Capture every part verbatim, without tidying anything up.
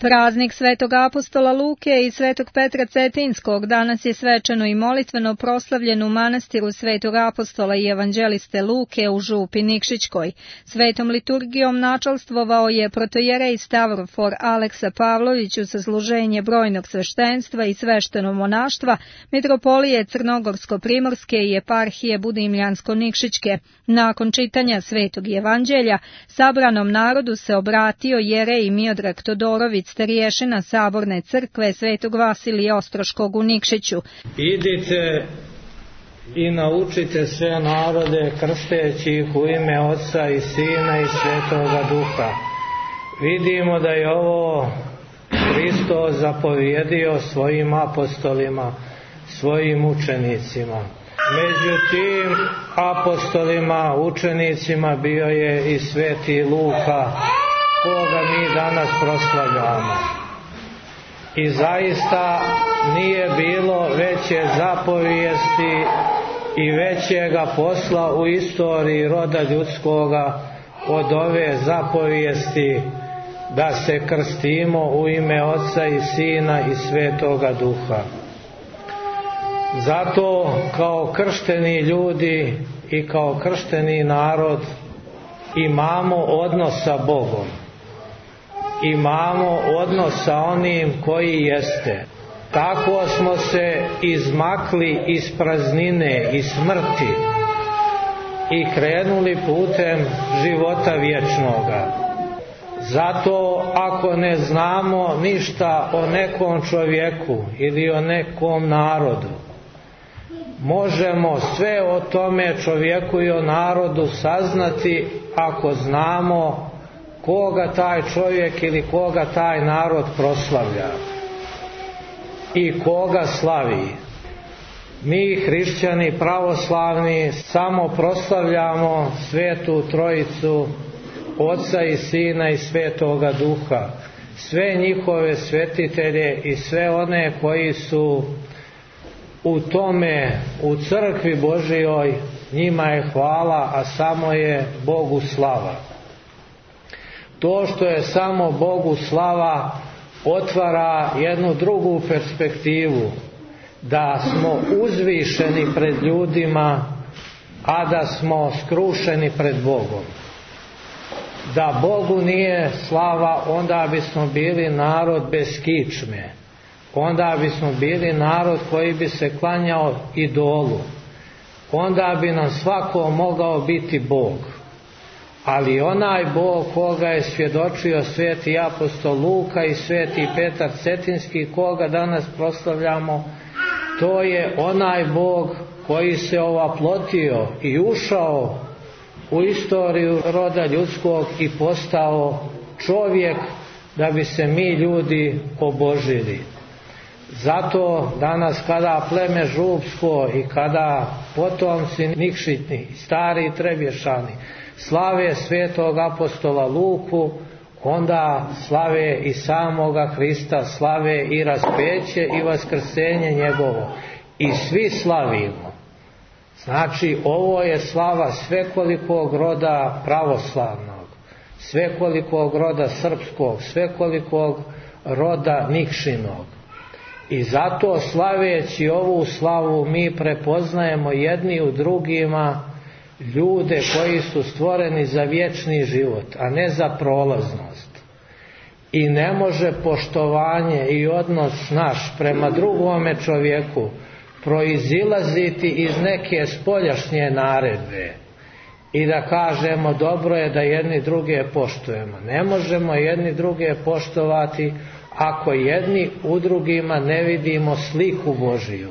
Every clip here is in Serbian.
Praznik svetog apostola Luke i svetog Petra Cetinskog danas je svečano i molitveno proslavljen u manastiru svetog apostola i evanđeliste Luke u Župi Nikšićkoj. Svetom liturgijom načalstvovao je protojerej Stavrofor Aleksa Pavlović u sasluženje brojnog sveštenstva i svešteno monaštva, mitropolije Crnogorsko-primorske i eparhije Budimljansko-Nikšićke. Nakon čitanja svetog evanđelja, sabranom narodu se obratio jerej Miodrag Todorović, starješina Saborne crkve svetog Vasilija Ostroškog u Nikšiću. Idite i naučite sve narode, krsteći ih u ime Oca i Sina i Svetoga Duha. Vidimo da je ovo Hristos zapovjedio svojim apostolima, svojim učenicima. Među tim apostolima, učenicima bio je i sveti Luka, koga mi danas proslavljamo. I zaista nije bilo veće zapovijesti i većega posla u istoriji roda ljudskoga od ove zapovijesti da se krstimo u ime Oca i Sina i Svetoga Duha. Zato kao kršteni ljudi i kao kršteni narod imamo odnos sa Bogom. Imamo odnos sa onim koji jeste. Tako smo se izmakli iz praznine i smrti i krenuli putem života vječnoga. Zato ako ne znamo ništa o nekom čovjeku ili o nekom narodu, možemo sve o tome čovjeku i o narodu saznati ako znamo koga taj čovjek ili koga taj narod proslavlja i koga slavi. Mi, hrišćani pravoslavni, samo proslavljamo Svetu Trojicu, Oca i Sina i Svetoga Duha, sve njihove svetitelje i sve one koji su u tome, u crkvi Božijoj, njima je hvala, a samo je Bogu slava. To što je samo Bogu slava otvara jednu drugu perspektivu, da smo uzvišeni pred ljudima, a da smo skrušeni pred Bogom. Da Bogu nije slava, onda bismo bili narod bez kičme, onda bismo bili narod koji bi se klanjao idolu, onda bi nam svako mogao biti Bog. Ali onaj Bog koga je svjedočio sveti apostol Luka i sveti Petar Cetinski, koga danas proslavljamo, to je onaj Bog koji se ovaplotio i ušao u istoriju roda ljudskog i postao čovjek da bi se mi ljudi obožili. Zato danas kada pleme župsko i kada potomci nikšitni, stari i trebješani slave svetog apostola Luku, onda slave i samoga Hrista, slave i raspeće i vaskrsenje njegovo. I svi slavimo. Znači, ovo je slava svekolikog roda pravoslavnog, svekolikog roda srpskog, svekolikog roda nikšinog. I zato slaveći ovu slavu mi prepoznajemo jedni u drugima ljude koji su stvoreni za vječni život, a ne za prolaznost. I ne može poštovanje i odnos naš prema drugome čovjeku proizilaziti iz neke spoljašnje naredbe i da kažemo dobro je da jedni druge poštujemo. Ne možemo jedni druge poštovati ako jedni u drugima ne vidimo sliku Božiju,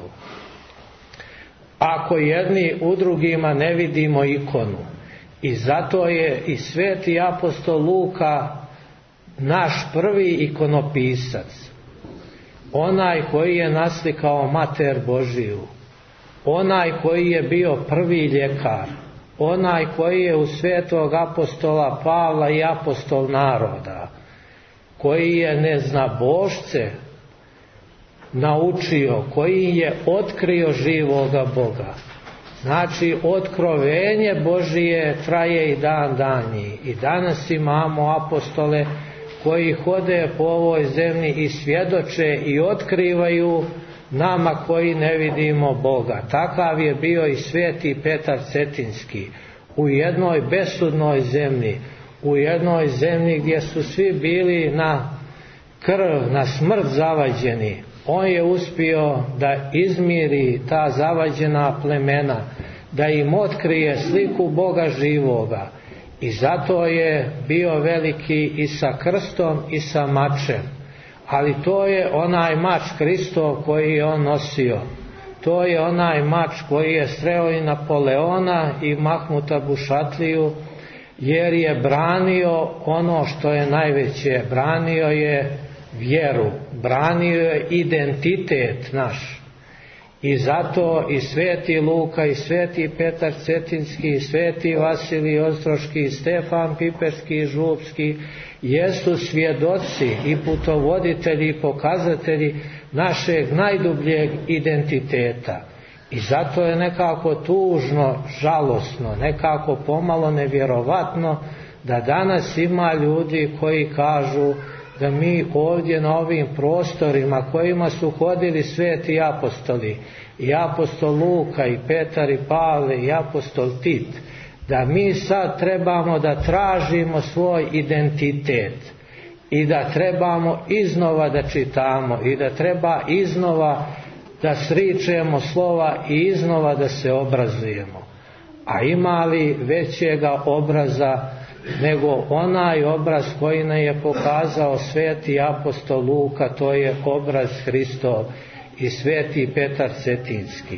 ako jedni u drugima ne vidimo ikonu. I zato je i sveti apostol Luka naš prvi ikonopisac, onaj koji je naslikao Mater Božiju, onaj koji je bio prvi ljekar, onaj koji je u svetog apostola Pavla i apostol naroda, koji je neznabošce naučio, koji je otkrio živoga Boga. Znači, otkrovenje Božije traje i dan danji. I danas imamo apostole koji hode po ovoj zemlji i svjedoče i otkrivaju nama koji ne vidimo Boga. Takav je bio i sveti Petar Cetinski u jednoj besudnoj zemlji, u jednoj zemlji gdje su svi bili na krv, na smrt zavađeni. On je uspio da izmiri ta zavađena plemena, da im otkrije sliku Boga živoga. I zato je bio veliki i sa krstom i sa mačem. Ali to je onaj mač Kristov koji je on nosio. To je onaj mač koji je sreo i Napoleona i Mahmuta Bušatliju, jer je branio ono što je najveće. Branio je vjeru, branio je identitet naš. I zato i sveti Luka, i sveti Petar Cetinski, i sveti Vasilij Ostroški, i Stefan Piperski i Župski jesu svjedoci i putovoditelji i pokazatelji našeg najdubljeg identiteta. I zato je nekako tužno, žalosno, nekako pomalo nevjerovatno da danas ima ljudi koji kažu da mi ovdje na ovim prostorima kojima su hodili sveti apostoli, i apostol Luka, i Petar, i Pavle, i apostol Tit, da mi sad trebamo da tražimo svoj identitet i da trebamo iznova da čitamo i da treba iznova da sričemo slova i iznova da se obrazujemo. A ima li većega obraza nego onaj obraz koji nam je pokazao sveti apostol Luka, to je obraz Hristov, i sveti Petar Cetinski.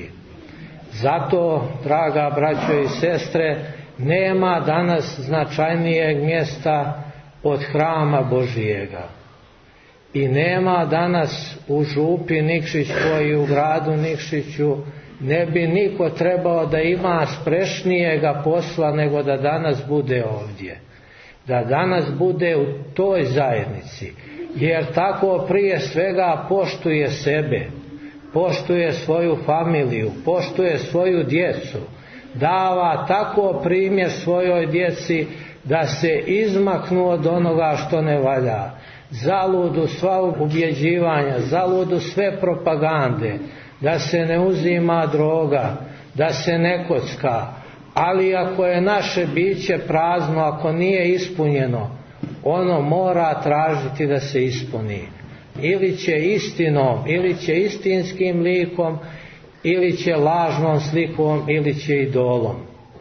Zato, draga braćo i sestre, nema danas značajnijeg mjesta od hrama Božijega. I nema danas u župi Nikšićkoj i u gradu Nikšiću, ne bi niko trebao da ima sprešnijega posla nego da danas bude ovdje. Da danas bude u toj zajednici. Jer tako prije svega poštuje sebe, poštuje svoju familiju, poštuje svoju djecu, dava tako primjer svojoj djeci da se izmaknu od onoga što ne valja. Zaludu sva ubjeđivanja, zaludu sve propagande, da se ne uzima droga, da se ne kocka, ali ako je naše biće prazno, ako nije ispunjeno, ono mora tražiti da se ispuni. Ili će istinom, ili će istinskim likom, ili će lažnom slikom, ili će idolom.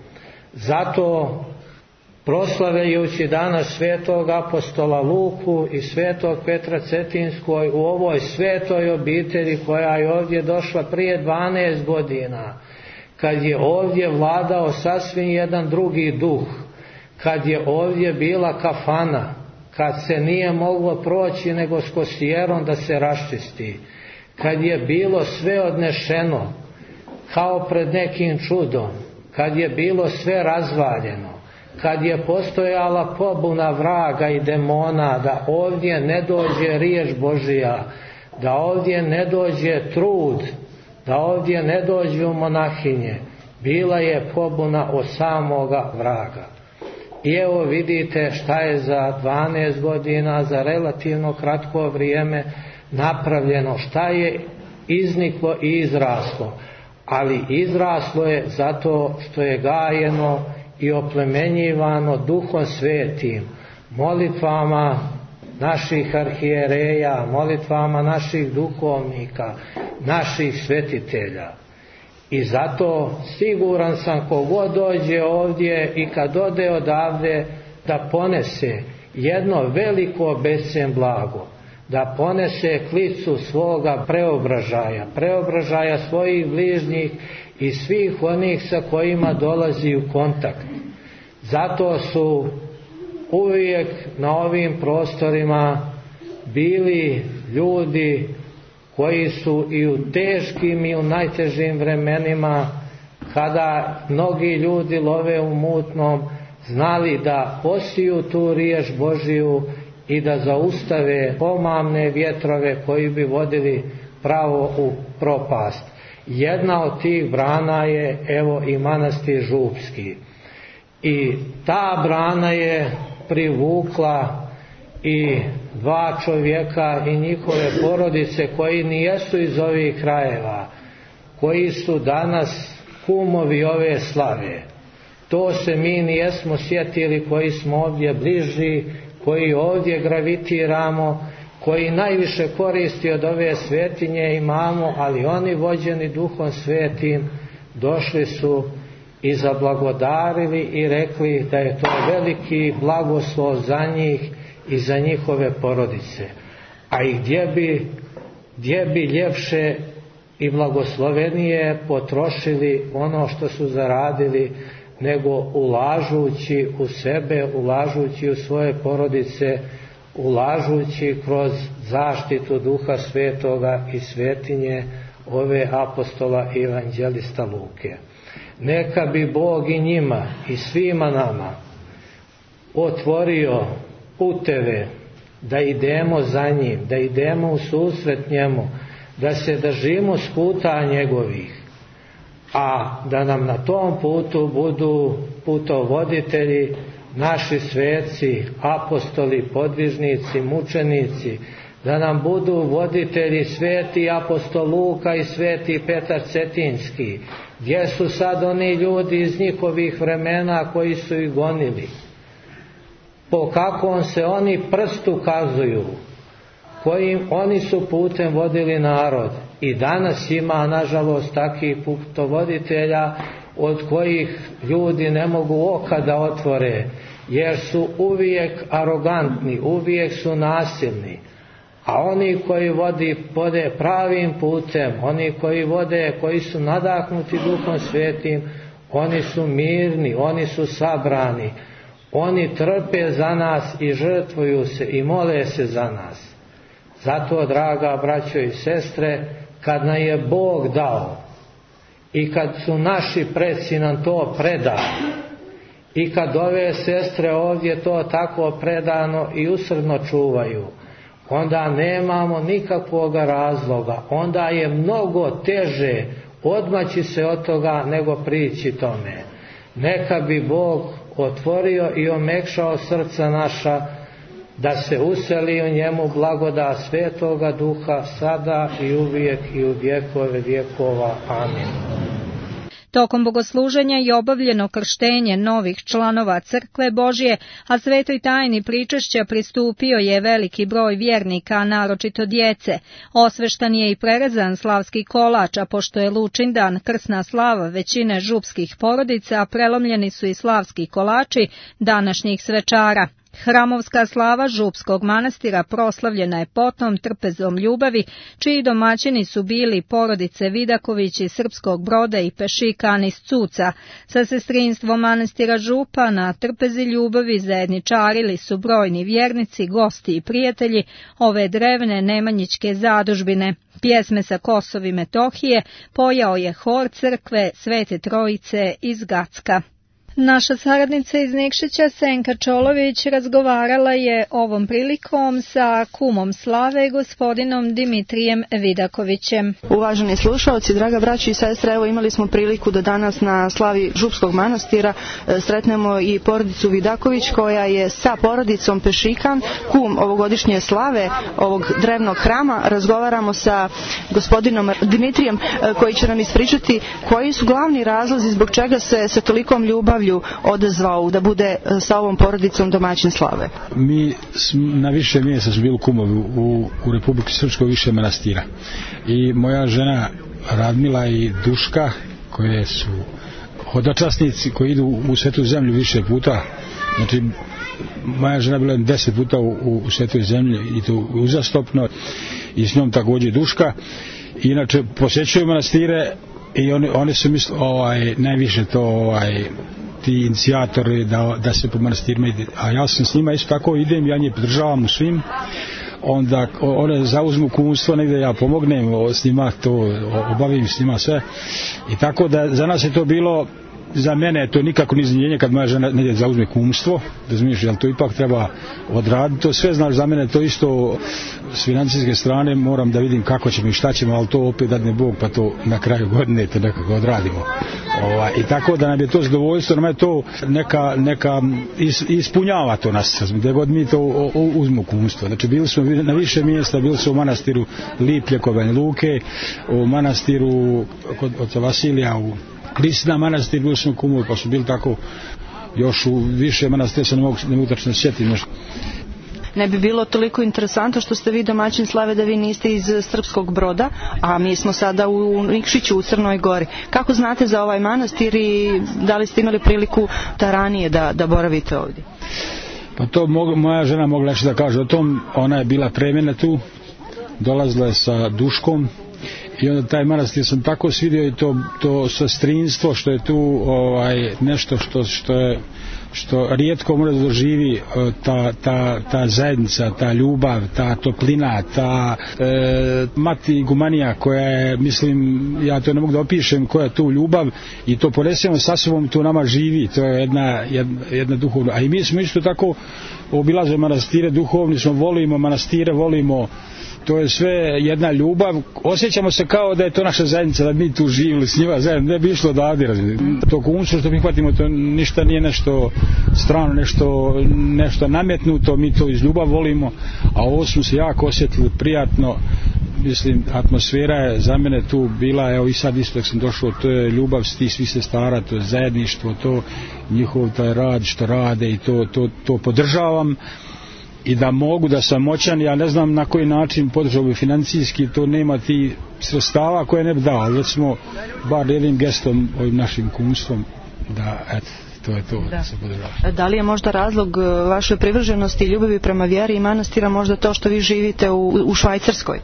Zato, proslavljajući danas svetog apostola Luku i svetog Petra Cetinskoj u ovoj svetoj obitelji koja je ovdje došla prije dvanaest godina, kad je ovdje vladao sasvim jedan drugi duh, kad je ovdje bila kafana, kad se nije moglo proći nego s kosijerom da se raščisti, kad je bilo sve odnešeno kao pred nekim čudom, kad je bilo sve razvaljeno, kad je postojala pobuna vraga i demona da ovdje ne dođe riječ Božija, da ovdje ne dođe trud, da ovdje ne dođu monahinje, bila je pobuna od samoga vraga. I evo vidite šta je za dvanaest godina, za relativno kratko vrijeme napravljeno, šta je izniklo i izraslo. Ali izraslo je zato što je gajeno i oplemenjivano Duhom Svetim, molitvama naših arhijereja, molitvama naših duhovnika, naših svetitelja. I zato siguran sam kogod dođe ovdje i kad ode odavde da ponese jedno veliko bescen blago, da ponese klicu svoga preobražaja, preobražaja svojih bližnjih i svih onih sa kojima dolazi u kontakt. Zato su uvijek na ovim prostorima bili ljudi koji su i u teškim i u najtežim vremenima, kada mnogi ljudi love u mutnom, znali da posiju tu riječ Božiju i da zaustave pomamne vjetrove koji bi vodili pravo u propast. Jedna od tih brana je evo i manastir Župski. I ta brana je privukla i dva čovjeka i njihove porodice koji nijesu iz ovih krajeva, koji su danas kumovi ove slave. To se mi nijesmo sjetili koji smo ovdje bliži, koji ovdje gravitiramo, koji najviše koristi od ove svetinje imamo, ali oni vođeni Duhom Svetim došli su i zablagodarili i rekli da je to veliki blagoslov za njih i za njihove porodice. A i gdje bi, gdje bi ljepše i blagoslovenije potrošili ono što su zaradili, nego ulažući u sebe, ulažući u svoje porodice, ulažući kroz zaštitu Duha Svetoga i svetinje ove apostola i evanđelista Luke. Neka bi Bog i njima i svima nama otvorio puteve da idemo za njim, da idemo u susret njemu, da se držimo skuta njegovih, a da nam na tom putu budu putovoditelji naši sveci, apostoli, podvižnici, mučenici, da nam budu voditelji sveti apostol Luka i sveti Petar Cetinski. Gdje su sad oni ljudi iz njihovih vremena koji su ih gonili? Po kakvom se oni prstu kazuju, kojim oni su putem vodili narod. I danas ima, nažalost, takvih putovoditelja od kojih ljudi ne mogu oka da otvore, jer su uvijek arogantni, uvijek su nasilni. A oni koji vodi, vode pravim putem, oni koji vode, koji su nadahnuti Duhom Svetim, oni su mirni, oni su sabrani, oni trpe za nas i žrtvuju se i mole se za nas. Zato, draga braćo i sestre, kad nam je Bog dao i kad su naši preci nam to predali i kad ove sestre ovdje to tako predano i usrdno čuvaju, onda nemamo nikakvog razloga, onda je mnogo teže odmaći se od toga nego prići tome. Neka bi Bog otvorio i omekšao srca naša, da se useli u njemu blagodat Svetoga Duha sada i uvijek i u vjekove vjekova. Amin. Tokom bogosluženja je obavljeno krštenje novih članova Crkve Božje, a svetoj tajni pričešća pristupio je veliki broj vjernika, naročito djece. Osveštan je i prerezan slavski kolač, a pošto je Lučindan krsna slava većine župskih porodica, prelomljeni su i slavski kolači današnjih svečara. Hramovska slava župskog manastira proslavljena je potom trpezom ljubavi, čiji domaćini su bili porodice Vidaković iz Srpskog Broda i Pešikan iz Cuca. Sa sestrinstvom manastira Župa na trpezi ljubavi zajedničarili su brojni vjernici, gosti i prijatelji ove drevne nemanjićke zadužbine. Pjesme sa Kosova i Metohije pojao je hor crkve Svete Trojice iz Gacka. Naša saradnica iz Nikšića, Senka Čolović, razgovarala je ovom prilikom sa kumom slave, gospodinom Dimitrijem Vidakovićem. Uvaženi slušalci, draga braći i sestre, evo imali smo priliku da danas na slavi Župskog manastira sretnemo i porodicu Vidaković, koja je sa porodicom Pešikan, kum ovogodišnje slave ovog drevnog hrama. Razgovaramo sa gospodinom Dimitrijem, koji će nam ispričati koji su glavni razlozi zbog čega se sa tolikom ljubavi odazvao da bude sa ovom porodicom domaćin slave. Mi na više mjesta su bili kumovi u, u Republiki Srpskoj, više manastira. I moja žena Radmila i Duška, koje su hodočasnici koji idu u Svetu zemlju više puta, znači moja žena bila deset puta u, u Svetoj zemlji i to uzastopno, i s njom također Duška. Inače posjećuju manastire i oni, oni su misli, ovaj, najviše to ovaj, ti inicijatori da, da se po manastirima ide. A ja sam s njima isto tako idem, ja nje podržavam u svim. Onda one zauzmu kumstvo, negdje ja pomognem s njima, to obavim s njima sve. I tako da za nas je to bilo za mene to nikako nije iznenađenje kad moja žena negdje zauzme kumstvo, da zmišljaš, jel to ipak treba odraditi, to sve, znaš, za mene to isto s financijske strane moram da vidim kako ćemo i šta ćemo, ali to opet dadne Bog, pa to na kraju godine to nekako odradimo. Ova, i tako da nam je to zadovoljstvo, nam je to neka, neka is, ispunjava to nas, gdje god mi to o, o, uzmu kumstvo. Znači bili smo na više mjesta, bili smo u manastiru Liplje kod Banja Luke, u manastiru kod oca Vasilija u Kristina manastir, bili smo kumovi, pa su bili tako još u više manastira, se ne mogu, ne mogu tačno sjetiti nešto. Ne bi bilo toliko interesantno što ste vi domaćin slave da vi niste iz Srpskog Broda, a mi smo sada u Nikšiću u Crnoj Gori. Kako znate za ovaj manastir i da li ste imali priliku da ranije da, da boravite ovdje? Pa to mogu, moja žena mogla nešto da kaže o tom, ona je bila premijena tu, dolazila je sa Duškom i onda taj manastir sam tako svidio i to, to sestrinstvo što je tu ovaj, nešto što, što je što rijetko može da doživi ta, ta, ta zajednica, ta ljubav, ta toplina, ta e, mati gumanija koja je, mislim, ja to ne mogu da opišem, koja je tu ljubav i to ponesemo sa sobom, to nama živi, to je jedna, jedna, jedna duhovna. A i mi smo isto tako obilazili manastire, duhovni smo, volimo manastire, volimo, to je sve jedna ljubav, osjećamo se kao da je to naša zajednica, da mi tu živili s njima zajedno, ne bi išlo odavde, to kumstvo što prihvatimo, to ništa nije nešto strano, nešto, nešto nametnuto, mi to iz ljubav volimo, a ovo smo se jako osjetili prijatno, mislim, atmosfera je za mene tu bila, evo i sad isto dok sam došao, to je ljubav s tih svih sestara, to je zajedništvo, to njihov taj rad što rade i to, to, to podržavam. I da mogu, da sam moćan, ja ne znam na koji način podržao bi financijski, to nema ti sredstava koje ne bi dao, ali smo bar jednim gestom, ovim našim kumstvom, da, eto, to je to, da, da se podržava. Da li je možda razlog vaše privrženosti i ljubavi prema vjeri i manastira možda to što vi živite u, u Švajcarskoj?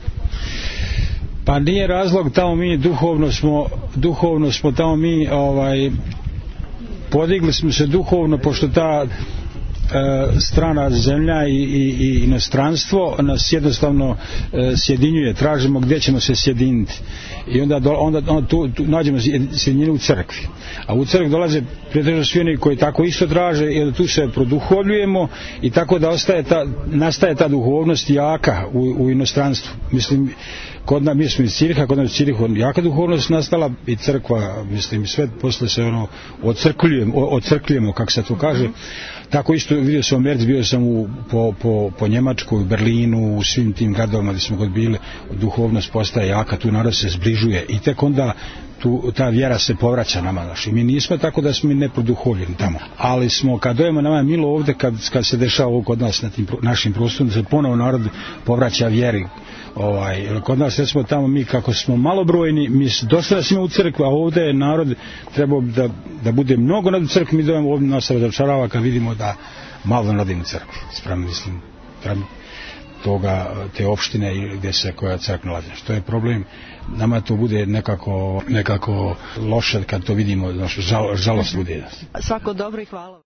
Pa nije razlog, tamo mi duhovno smo, duhovno smo tamo mi, ovaj, podigli smo se duhovno, pošto ta strana zemlja i, i, i inostranstvo nas jednostavno e, sjedinjuje, tražimo gdje ćemo se sjediniti i onda, do, onda, onda tu, tu nađemo sjedinjenje u crkvi, a u crkvi dolaze pretežno svi oni koji tako isto traže i tu se produhovljujemo i tako da ostaje ta, nastaje ta duhovnost jaka u, u inostranstvu. Mislim, kod nas, mi smo iz Ciriha, kod nas u Cirihu jaka duhovnost nastala i crkva, mislim, sve posle se ono odcrkljujemo, odcrkljujemo, kako se to kaže. Tako isto vidio sam u Americi, bio sam u, po, po, po Njemačkoj, u Berlinu, u svim tim gradovima gdje smo god bili, duhovnost postaje jaka, tu narod se zbližuje i tek onda tu, ta vjera se povraća nama, znaš. I mi nismo tako da smo neproduhovljeni tamo, ali smo, kad dojemo nama milo ovdje, kad, kad se dešava ovo kod nas na tim našim prostorima, se ponovo narod povraća vjeri. Ovaj, kod nas recimo tamo mi kako smo malobrojni, mi dosta nas ima u crkvi, a ovdje je narod trebao da, da bude mnogo nad u crkvi, mi dojemo ovdje nas razočarava kad vidimo da malo nadim u crkvi, sprem, mislim, sprem toga, te opštine gdje se koja crkva nalazi. Što je problem, nama to bude nekako, nekako loše kad to vidimo, žal, žalost bude. Svako dobro i hvala.